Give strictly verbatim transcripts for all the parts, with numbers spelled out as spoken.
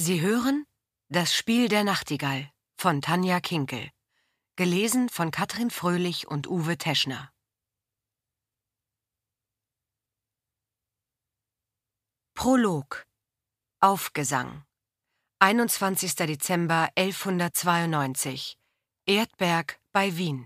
Sie hören Das Spiel der Nachtigall von Tanja Kinkel, gelesen von Katrin Fröhlich und Uwe Teschner. Prolog. Aufgesang. einundzwanzigster Dezember elfhundertzweiundneunzig. Erdberg bei Wien.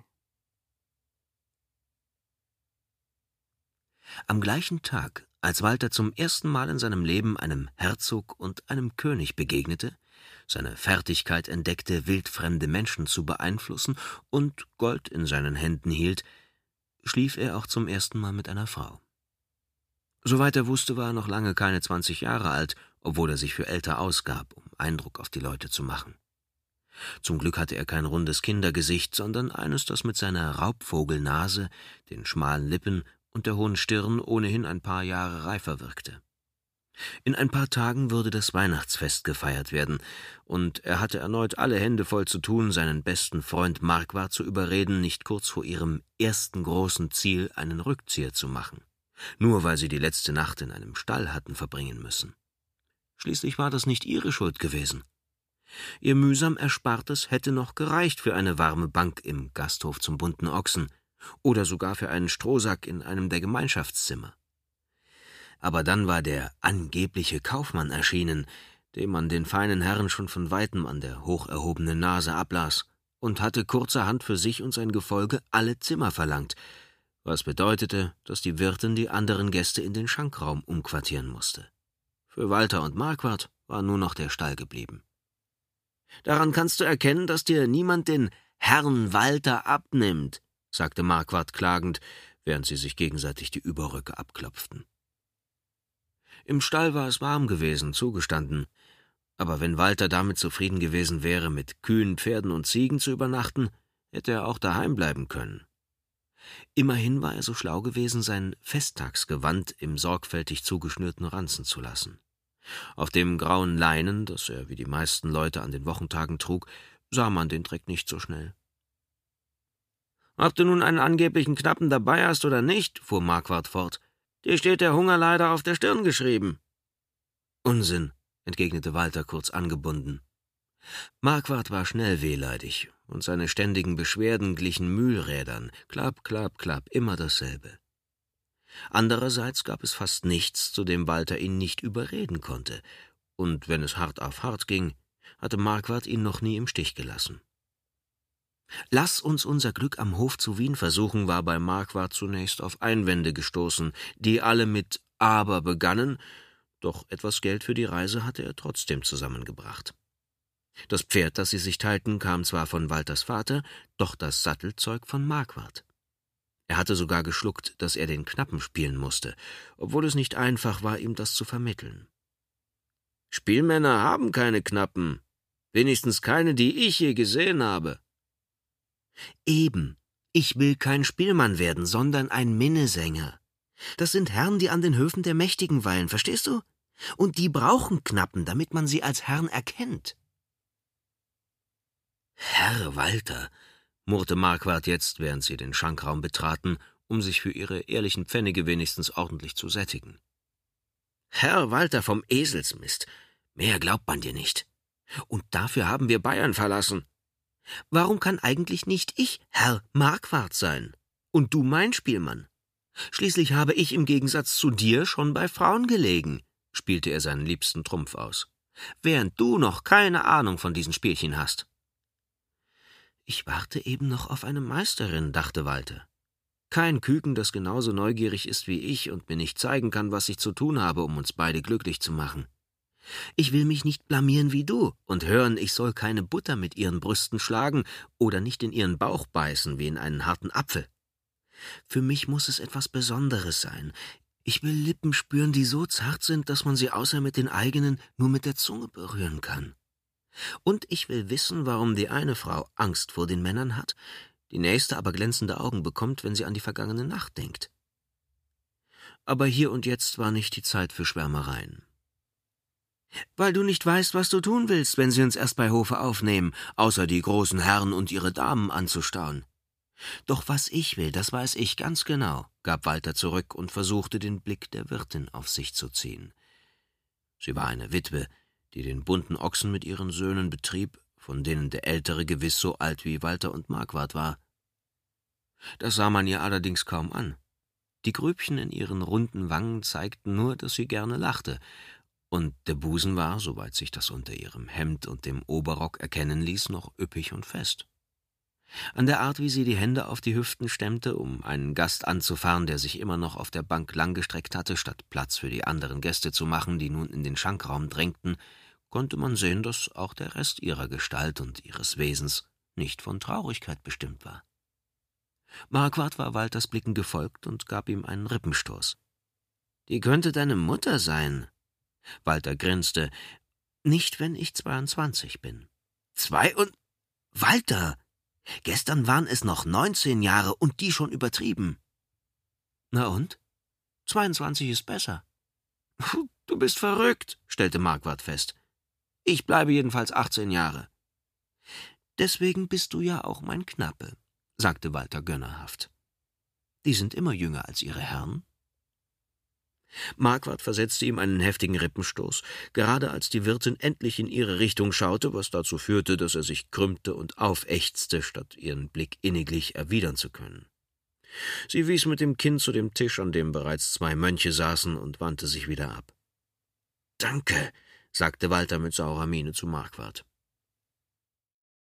Am gleichen Tag, als Walter zum ersten Mal in seinem Leben einem Herzog und einem König begegnete, seine Fertigkeit entdeckte, wildfremde Menschen zu beeinflussen und Gold in seinen Händen hielt, schlief er auch zum ersten Mal mit einer Frau. Soweit er wusste, war er noch lange keine zwanzig Jahre alt, obwohl er sich für älter ausgab, um Eindruck auf die Leute zu machen. Zum Glück hatte er kein rundes Kindergesicht, sondern eines, das mit seiner Raubvogelnase, den schmalen Lippen und der hohen Stirn ohnehin ein paar Jahre reifer wirkte. In ein paar Tagen würde das Weihnachtsfest gefeiert werden, und er hatte erneut alle Hände voll zu tun, seinen besten Freund Marquard zu überreden, nicht kurz vor ihrem ersten großen Ziel einen Rückzieher zu machen, nur weil sie die letzte Nacht in einem Stall hatten verbringen müssen. Schließlich war das nicht ihre Schuld gewesen. Ihr mühsam Erspartes hätte noch gereicht für eine warme Bank im Gasthof zum Bunten Ochsen oder sogar für einen Strohsack in einem der Gemeinschaftszimmer. Aber dann war der angebliche Kaufmann erschienen, dem man den feinen Herrn schon von weitem an der hoch erhobenen Nase ablas, und hatte kurzerhand für sich und sein Gefolge alle Zimmer verlangt, was bedeutete, dass die Wirtin die anderen Gäste in den Schankraum umquartieren musste. Für Walter und Marquard war nur noch der Stall geblieben. »Daran kannst du erkennen, dass dir niemand den Herrn Walter abnimmt«, sagte Marquard klagend, während sie sich gegenseitig die Überröcke abklopften. Im Stall war es warm gewesen, zugestanden, aber wenn Walter damit zufrieden gewesen wäre, mit Kühen, Pferden und Ziegen zu übernachten, hätte er auch daheim bleiben können. Immerhin war er so schlau gewesen, sein Festtagsgewand im sorgfältig zugeschnürten Ranzen zu lassen. Auf dem grauen Leinen, das er wie die meisten Leute an den Wochentagen trug, sah man den Dreck nicht so schnell. »Ob du nun einen angeblichen Knappen dabei hast oder nicht«, fuhr Marquard fort, »dir steht der Hunger leider auf der Stirn geschrieben.« »Unsinn«, entgegnete Walter kurz angebunden. Marquard war schnell wehleidig, und seine ständigen Beschwerden glichen Mühlrädern, klapp, klapp, klapp, immer dasselbe. Andererseits gab es fast nichts, zu dem Walter ihn nicht überreden konnte, und wenn es hart auf hart ging, hatte Marquard ihn noch nie im Stich gelassen. »Lass uns unser Glück am Hof zu Wien versuchen«, war bei Marquard zunächst auf Einwände gestoßen, die alle mit »aber« begannen, doch etwas Geld für die Reise hatte er trotzdem zusammengebracht. Das Pferd, das sie sich teilten, kam zwar von Walters Vater, doch das Sattelzeug von Marquard. Er hatte sogar geschluckt, dass er den Knappen spielen musste, obwohl es nicht einfach war, ihm das zu vermitteln. »Spielmänner haben keine Knappen, wenigstens keine, die ich je gesehen habe.« »Eben, ich will kein Spielmann werden, sondern ein Minnesänger. Das sind Herren, die an den Höfen der Mächtigen weilen, verstehst du? Und die brauchen Knappen, damit man sie als Herrn erkennt.« »Herr Walter«, murrte Marquard jetzt, während sie den Schankraum betraten, um sich für ihre ehrlichen Pfennige wenigstens ordentlich zu sättigen. »Herr Walter vom Eselsmist, mehr glaubt man dir nicht. Und dafür haben wir Bayern verlassen. Warum kann eigentlich nicht ich Herr Marquard sein und du mein Spielmann? Schließlich habe ich im Gegensatz zu dir schon bei Frauen gelegen«, spielte er seinen liebsten Trumpf aus, »während du noch keine Ahnung von diesen Spielchen hast.« »Ich warte eben noch auf eine Meisterin«, dachte Walter. »Kein Küken, das genauso neugierig ist wie ich und mir nicht zeigen kann, was ich zu tun habe, um uns beide glücklich zu machen. Ich will mich nicht blamieren wie du und hören, ich soll keine Butter mit ihren Brüsten schlagen oder nicht in ihren Bauch beißen wie in einen harten Apfel. Für mich muss es etwas Besonderes sein. Ich will Lippen spüren, die so zart sind, dass man sie außer mit den eigenen nur mit der Zunge berühren kann. Und ich will wissen, warum die eine Frau Angst vor den Männern hat, die nächste aber glänzende Augen bekommt, wenn sie an die vergangene Nacht denkt.« Aber hier und jetzt war nicht die Zeit für Schwärmereien. »Weil du nicht weißt, was du tun willst, wenn sie uns erst bei Hofe aufnehmen, außer die großen Herren und ihre Damen anzustauen. Doch was ich will, das weiß ich ganz genau«, gab Walter zurück und versuchte, den Blick der Wirtin auf sich zu ziehen. Sie war eine Witwe, die den bunten Ochsen mit ihren Söhnen betrieb, von denen der ältere gewiss so alt wie Walter und Marquard war. Das sah man ihr allerdings kaum an. Die Grübchen in ihren runden Wangen zeigten nur, dass sie gerne lachte, und der Busen war, soweit sich das unter ihrem Hemd und dem Oberrock erkennen ließ, noch üppig und fest. An der Art, wie sie die Hände auf die Hüften stemmte, um einen Gast anzufahren, der sich immer noch auf der Bank langgestreckt hatte, statt Platz für die anderen Gäste zu machen, die nun in den Schankraum drängten, konnte man sehen, dass auch der Rest ihrer Gestalt und ihres Wesens nicht von Traurigkeit bestimmt war. Marquard war Walters Blicken gefolgt und gab ihm einen Rippenstoß. »Die könnte deine Mutter sein.« Walter grinste. »Nicht, wenn ich zweiundzwanzig bin.« »Zwei und... Walter! Gestern waren es noch neunzehn Jahre und die schon übertrieben.« »Na und? zweiundzwanzig ist besser.« »Du bist verrückt«, stellte Marquard fest. »Ich bleibe jedenfalls achtzehn Jahre.« »Deswegen bist du ja auch mein Knappe«, sagte Walter gönnerhaft. »Die sind immer jünger als ihre Herren.« Marquard versetzte ihm einen heftigen Rippenstoß, gerade als die Wirtin endlich in ihre Richtung schaute, was dazu führte, dass er sich krümmte und aufächzte, statt ihren Blick inniglich erwidern zu können. Sie wies mit dem Kinn zu dem Tisch, an dem bereits zwei Mönche saßen, und wandte sich wieder ab. »Danke«, sagte Walter mit saurer Miene zu Marquard.